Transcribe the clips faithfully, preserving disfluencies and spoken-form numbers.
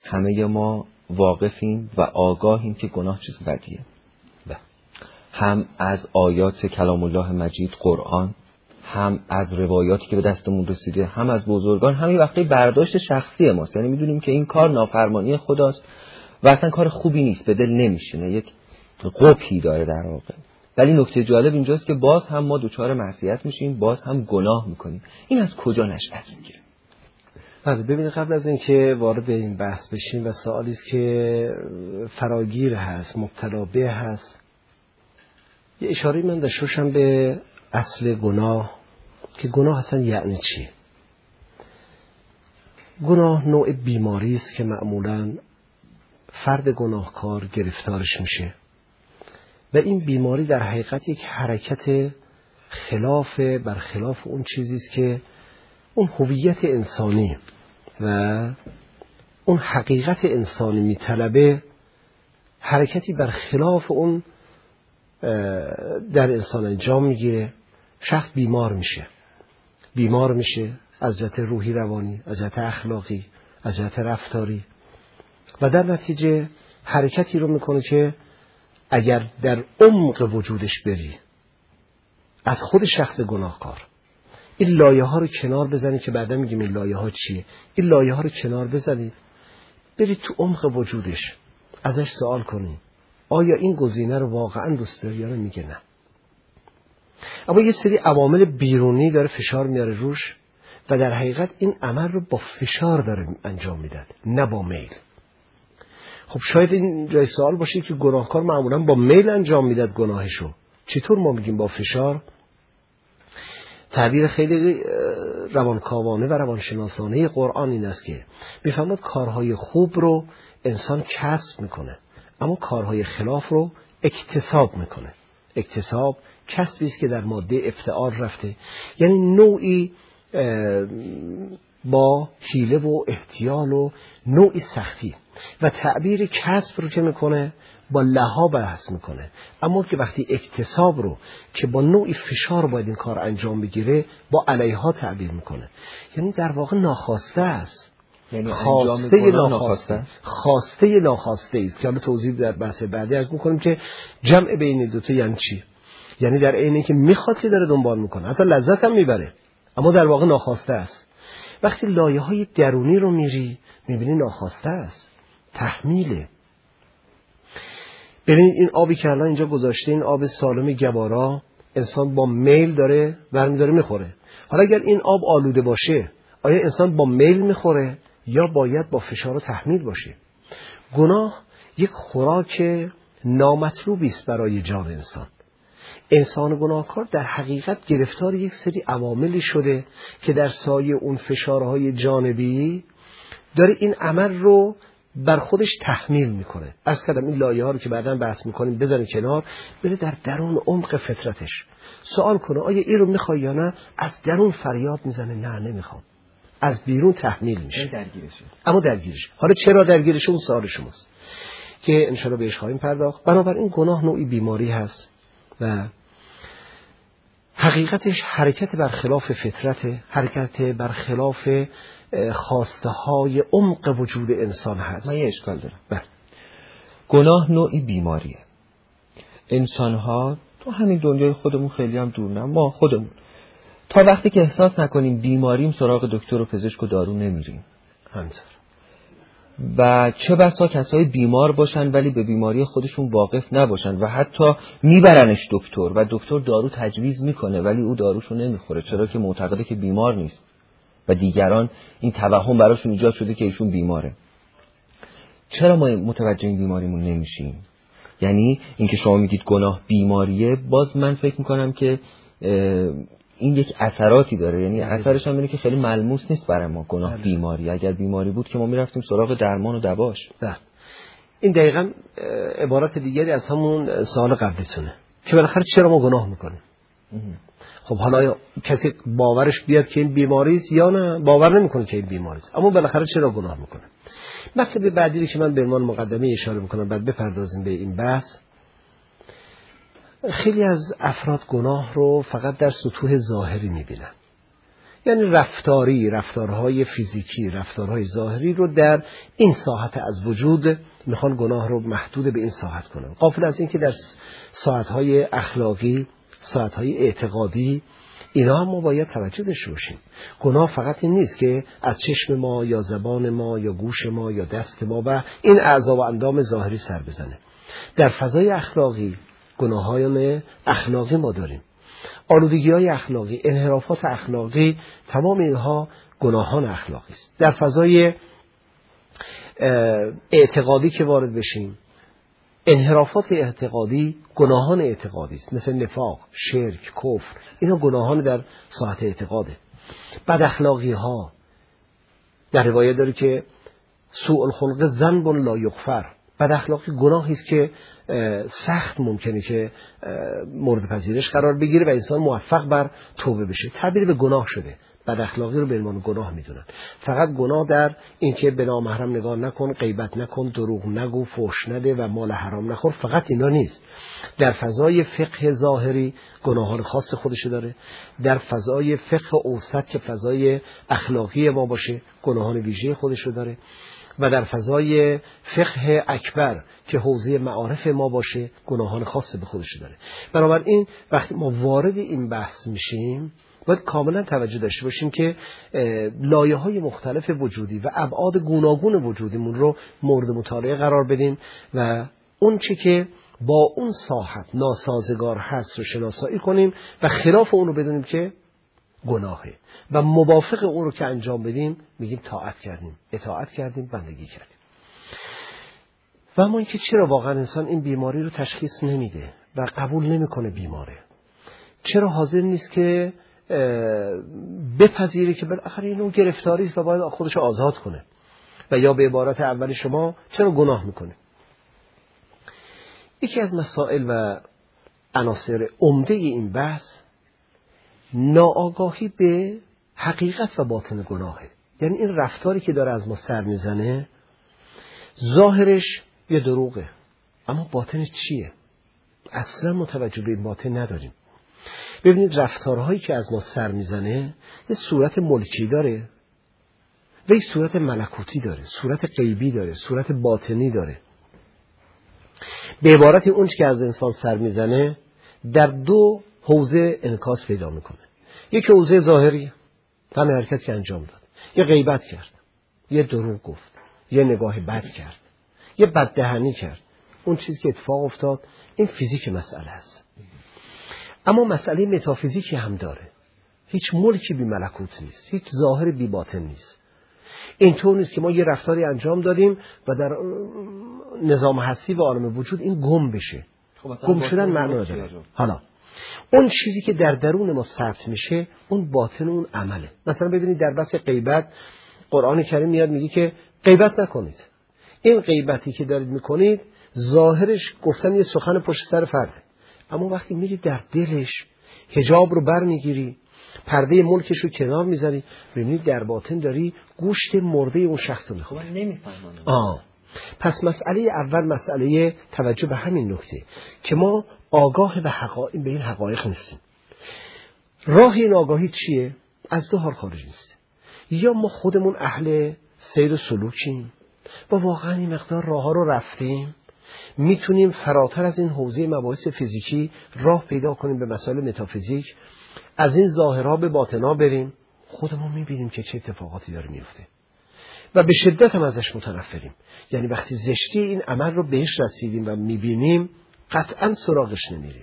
همه ما واقفیم و آگاهیم که گناه چیز بدیه. هم از آیات کلام الله مجید قرآن، هم از روایاتی که به دستمون رسیده، هم از بزرگان، همین وقتی برداشت شخصی ماست. یعنی میدونیم که این کار نافرمانی خداست و اصلا کار خوبی نیست، به دل نمیشینه، یک قبحی داره در واقع. ولی نکته جالب اینجاست که باز هم ما دوچار معصیت میشیم، باز هم گناه میکنیم. این از کجا نشأت میگیره؟ بله، ببینید قبل از اینکه وارد این بحث بشیم و سوالی است که فراگیر هست، مبتلا به هست، یه اشاره من داشته باشم به اصل گناه، که گناه اصلا یعنی چی؟ گناه نوع بیماری است که معمولاً فرد گناهکار گرفتارش میشه و این بیماری در حقیقت یک حرکت خلاف برخلاف اون چیزی است که اون هویت انسانی و اون حقیقت انسانی میطلبه، حرکتی برخلاف اون در انسان انجام میگیره. شخص بیمار میشه بیمار میشه از جهت روحی روانی، از جهت اخلاقی، از جهت رفتاری، و در نتیجه حرکتی رو میکنه که اگر در عمق وجودش بری از خود شخص گناهکار این لایه ها رو کنار بزنید، که بعدا میگیم این لایه ها چیه، این لایه ها رو کنار بزنید، برید تو عمق وجودش، ازش سوال کنید آیا این گزینه رو واقعا دوست داری یا نه؟ میگه نه. اما یه سری عوامل بیرونی داره فشار میاره روش و در حقیقت این عمل رو با فشار داره انجام میدن، نه با میل. خب شاید این جای سوال باشه که گناهکار معمولا با میل انجام میداد گناهشو، چطور ما میگیم با فشار؟ تعبیر خیلی روانکاوانه و روانشناسانه قرآن این است که میفهمد کارهای خوب رو انسان کسب میکنه اما کارهای خلاف رو اکتساب میکنه. اکتساب کسبی است که در ماده افتعال رفته، یعنی نوعی با حیله و احتیال و نوعی سختی، و تعبیر کسب رو که میکنه با لها بحث میکنه، اما که وقتی اکتساب رو که با نوعی فشار باید این کار انجام بگیره با علیها تعبیر میکنه. یعنی در واقع ناخواسته است، یعنی خواسته ناخواسته خواسته ناخواسته است که حالا توضیح در بحث بعدی عرض میکنیم که جمع بین دو تا یعنی چی. یعنی در عین اینکه میخواد که داره دنبال میکنه، حتی لذت هم میبره، اما در واقع ناخواسته است. وقتی لایه های درونی رو میری میبینی ناخواسته است، تحمیله. ببینید این آبی که الان اینجا گذاشته، این آب سالم گوارا، انسان با میل داره برمی داره میخوره. حالا اگر این آب آلوده باشه آیا انسان با میل میخوره یا باید با فشار و تحمیل باشه؟ گناه یک خوراک نامطلوبی است برای جان انسان. انسان گناهکار در حقیقت گرفتار یک سری عواملی شده که در سایه اون فشارهای جانبی داره این عمل رو بر خودش تحمیل میکنه. از کلم این لایه ها رو که بعداً بحث میکنیم بزنه کنار، بره در درون عمق فطرتش سوال کنه آیا این رو میخوای یا نه. از درون فریاد میزنه نه نمیخوام، از بیرون تحمیل میشه درگیرشه. اما درگیرش. حالا چرا درگیرشه اون سوال شماست که انشاءالله بهش خواهیم پرداخت. بنابراین گناه نوعی بیماری هست و حقیقتش حرکت برخلاف فطرت، حرکت برخلاف خواسته های عمق وجود انسان هست. من یه اشکال دارم. بله. گناه نوعی بیماریه. انسان ها تو همین دنیای خودمون خیلی هم دور نه، ما خودمون تا وقتی که احساس نکنیم بیماریم سراغ دکتر و پزشک و دارو نمیریم. همینطور. و چه بسا کسایی بیمار باشن ولی به بیماری خودشون واقف نباشن و حتی میبرنش دکتر و دکتر دارو تجویز میکنه ولی او داروشو نمیخوره، چرا که معتقده که بیمار نیست و دیگران این توهم براشون ایجاد شده که ایشون بیماره. چرا ما متوجه این بیماریمون نمیشیم؟ یعنی اینکه شما میگید گناه بیماریه، باز من فکر میکنم که این یک اثراتی داره، یعنی اثرش هم اینه که خیلی ملموس نیست برای ما گناه بله. بیماری اگر بیماری بود که ما میرفتیم سراغ درمان و دواش. بله. این دقیقاً عبارت دیگری از همون سوال قبلیتونه که بالاخره چرا ما گناه میکنیم. خب حالا کسی باورش بیاد که این بیماری است یا نه باور نمیکنه که این بیماری است، اما بالاخره چرا گناه میکنه. مطلب بعدی که من به عنوان مقدمه اشاره میکنم بعد بپردازیم به این بحث، خیلی از افراد گناه رو فقط در سطوح ظاهری میبینن. یعنی رفتاری، رفتارهای فیزیکی، رفتارهای ظاهری رو در این ساحت از وجود میخوان گناه رو محدود به این ساحت کنن، غافل از این که در ساحتهای اخلاقی، ساحتهای اعتقادی، اینا هم ما باید توجه داشته باشیم. گناه فقط این نیست که از چشم ما یا زبان ما یا گوش ما یا دست ما و این اعضا و اندام ظاهری سر بزنه. در فضای اخلاقی گناهان اخلاقی ما داریم، آلودگی‌های اخلاقی، انحرافات اخلاقی، تمام اینها گناهان اخلاقی است. در فضای اعتقادی که وارد بشیم، انحرافات اعتقادی گناهان اعتقادی است، مثل نفاق، شرک، کفر، اینا گناهان در ساحت اعتقاده. بد اخلاقی ها، در روایت داره که سوء الخلق ذنب لا یغفر، بد اخلاقی گناهی است که سخت ممکنه که مورد پذیرش قرار بگیره و انسان موفق بر توبه بشه. تبدیل به گناه شده. بد اخلاقی رو به عنوان گناه میدونن. فقط گناه در این که به نامحرم نگاه نکن، غیبت نکن، دروغ نگو، فحش نده و مال حرام نخور، فقط اینا نیست. در فضای فقه ظاهری گناهان خاص خودشو داره. در فضای فقه اوسط که فضای اخلاقی ما باشه گناهان ویژه خودشو داره. و در فضای فقه اکبر که حوزه معارف ما باشه گناهان خاص به خودش داره. بنابراین وقتی ما وارد این بحث میشیم باید کاملا توجه داشته باشیم که لایه‌های مختلف وجودی و ابعاد گوناگون وجودیمون رو مورد مطالعه قرار بدیم و اون چی که با اون ساحت ناسازگار هست رو شناسایی کنیم و خلاف اون رو بدونیم که گناهه و موافق اون رو که انجام بدیم میگیم طاعت کردیم، اطاعت کردیم، بندگی کردیم. و اما اینکه چرا واقعا انسان این بیماری رو تشخیص نمیده و قبول نمیکنه بیماره؟ چرا حاضر نیست که بپذیره که بالاخره اینو گرفتاری است و باید خودش رو آزاد کنه؟ و یا به عبارت اول شما چرا گناه میکنه؟ یکی از مسائل و عناصر عمده این بحث ناآگاهی به حقیقت و باطن گناهه. یعنی این رفتاری که داره از ما سر میزنه ظاهرش یه دروغه اما باطنش چیه؟ اصلا متوجه به این باطن نداریم. ببینید رفتارهایی که از ما سر میزنه یه صورت ملکی داره و یه صورت ملکوتی داره، صورت غیبی داره، صورت باطنی داره. به عبارت اون که از انسان سر میزنه در دو حوزه انعکاس پیدا میکنه. یک حوزه ظاهری، همه حرکت که انجام داد، یه غیبت کرد، یه دروغ گفت، یه نگاه بد کرد، یه بددهنی کرد، اون چیزی که اتفاق افتاد این فیزیک مسئله است. اما مسئله متافیزیکی هم داره. هیچ ملکی بی ملکوت نیست، هیچ ظاهر بی باطن نیست. اینطور نیست که ما یه رفتاری انجام دادیم و در نظام هستی و عالم وجود این گم بشه. خب گم شدن معنا نداره. حالا اون چیزی که در درون ما ثبت میشه اون باطن اون عمله. مثلا ببینید در بحث غیبت قرآن کریم میاد میگه که غیبت نکنید. این غیبتی که دارید میکنید ظاهرش گفتن یه سخن پشت سر فرده، اما وقتی میری در دلش حجاب رو بر میگیری، پرده ملکش رو کنار میذاری، ببینید در باطن داری گوشت مرده اون شخص رو میخوری. خب نمیفهمم. آه پس مسئله اول مسئله توجه به همین نکته که ما آگاه به حقایق به این حقایق نیستیم. راه این آگاهی چیه؟ از دو حال خارج نیست. یا ما خودمون اهل سیر و سلوکیم و واقعا این مقدار راه ها رو رفتیم، میتونیم فراتر از این حوزه مباحث فیزیکی راه پیدا کنیم به مسائل متافیزیک، از این ظاهرها به باطنا بریم، خودمون میبینیم که چه اتفاقاتی داره میفته و به شدت هم ازش متنفریم. یعنی وقتی زشتی این عمل رو بهش رسیدیم و میبینیم قطعا سراغش نمیریم.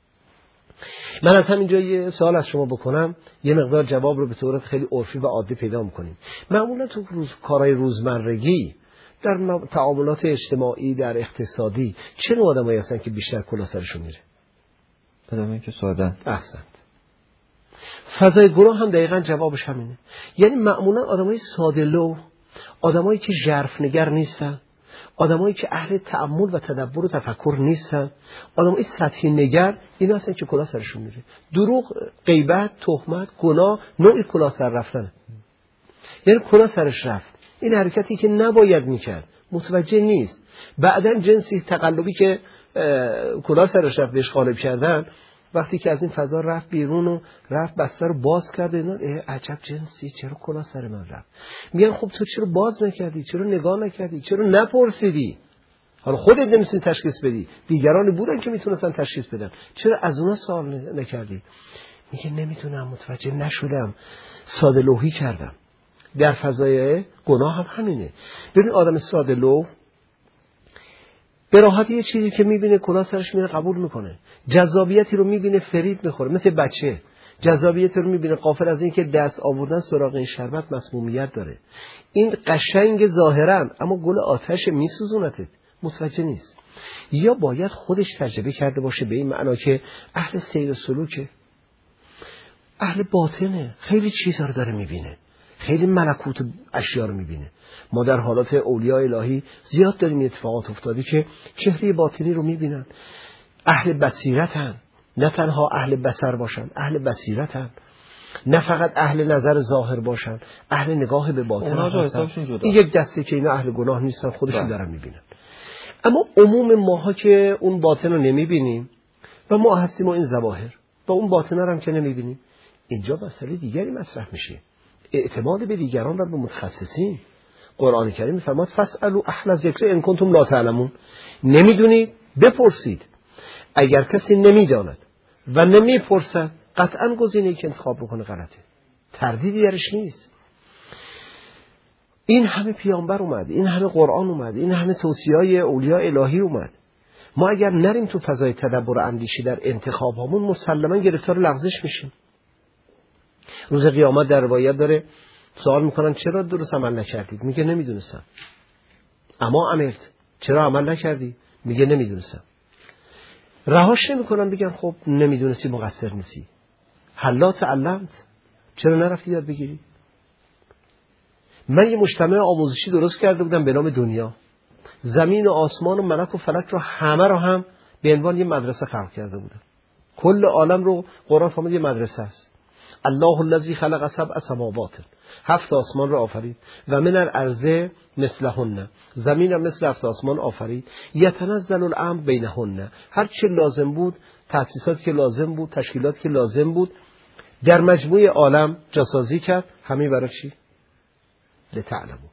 من از همینجا یه سوال از شما بکنم، یه مقدار جواب رو به طورت خیلی عرفی و عادی پیدا میکنیم. معمولا تو روز کارهای روزمرگی در تعاملات اجتماعی، در اقتصادی چه نوع آدمایی هستن که بیشتر کلاه سرشون میره؟ آدمایی که ساده‌اند. احسنت. فضای گناه هم دقیقاً جوابش همینه. یعنی معمولا آدمای ساده‌لوح، آدمایی که ژرف‌نگر نیستن، آدمایی که اهل تأمل و تدبر و تفکر نیستن، آدمای سطحی نگر، اینا هستن که کلاه سرشون میره. دروغ، غیبت، تهمت، گناه نوعی کلاه سر رفتنه. یعنی کلاه سرش رفت. این حرکتی که نباید میکرد، متوجه نیست. بعدن جنسی تقلبی که کلاه سرش رفت بهش غالب کردن، وقتی که از این فضا رفت بیرون و رفت بسته رو باز کرد اینا، عجب جنسی چرا کلاه سر من رفت. میگن خب تو چرا باز نکردی، چرا نگاه نکردی، چرا نپرسیدی؟ حالا خودت نمیتونی تشخیص بدی، دیگرانی بودن که میتونستن تشخیص بدن، چرا از اونا سوال نکردی؟ میگه نمیتونم، متوجه نشدم، ساده لوحی کردم. در فضای گناه هم همینه. ببین آدم ساده لوح به راحتی یه چیزی که میبینه کلاه سرش میره قبول میکنه، جذابیتی رو میبینه فریب میخوره، مثل بچه جذابیتی رو میبینه غافل از این که دست آوردن سراغ این شربت مسمومیت داره. این قشنگ ظاهرا اما گل آتش میسوزونتت، متوجه نیست. یا باید خودش تجربه کرده باشه به این معنا که اهل سیر سلوکه، اهل باطنه، خیلی چیزا رو داره میبینه، خیلی ملکوت اشیا رو میبینه. ما در حالات اولیاء الهی زیاد داریم اتفاقات افتاده که چهره باطنی رو میبینن. اهل بصیرتن، نه تنها اهل بصر باشن، اهل بصیرتن، نه فقط اهل نظر ظاهر باشن، اهل نگاه به باطن هستن. این یک دسته که اینا اهل گناه نیستن، خودشون دارن میبینن. اما عموم ماها که اون باطن رو نمیبینیم و ما هستیم و این ظواهر و اون باطن رو هم که نمیبینیم، اینجا مسئله دیگری مطرح میشه، اعتماد به دیگران و به متخصصین. قرآن کریم میفرماد فاسألوا اهل الذکر ان کنتم لا تعلمون. نمیدونید بپرسید. اگر کسی نمیداند و نمیپرسد، قطعا گزینه‌ای که انتخاب بکنه غلطه، تردیدی درش نیست. این همه پیامبر اومد، این همه قرآن اومد، این همه توصیه‌های اولیاء الهی اومد. ما اگر نریم تو فضای تدبر و اندیشه در انتخاب هامون، مسلما گرفتار لغزش میشیم. روز قیامت در روایت داره سوال میکنن چرا درست عمل نکردید؟ میگه نمیدونستم. اما عملت، چرا عمل نکردی؟ میگه نمیدونستم. رهاش نمیکنن، بگن خب نمیدونستی مقصر نیستی. حلا تعلمت، چرا نرفتی یاد بگیری؟ من یه مجتمع آموزشی درست کرده بودم به نام دنیا. زمین و آسمان و ملک و فلک رو همه رو هم به عنوان یه مدرسه خلق کرده بودم. کل عالم رو قرآن فرمود یه مدرسه است. الله الذی خلق سبع سماوات، هفت آسمان رو آفرید، و من الارض مثلهن، زمین رو مثل هفت آسمان آفرید، یتنزل الامر بینهن، هر چه لازم بود، تأسیساتی که لازم بود، تشکیلاتی که لازم بود، در مجموع عالم جاسازی کرد. همین برای چی؟ لتعلموا.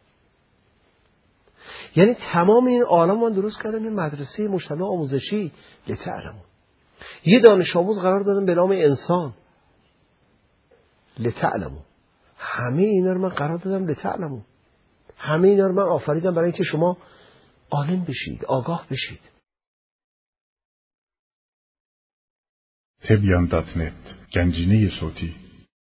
یعنی تمام این عالم من درست کردم یه مدرسه مجتمع آموزشی، لتعلموا. یه دانش آموز قرار دادم به نام انسان، لتعلموا. همه اینا رو من قرار دادم لتعلموا. همه اینا رو من آفریدم برای اینکه شما عالم بشید، آگاه بشید. تبیان دات نت، گنجینه صوتی.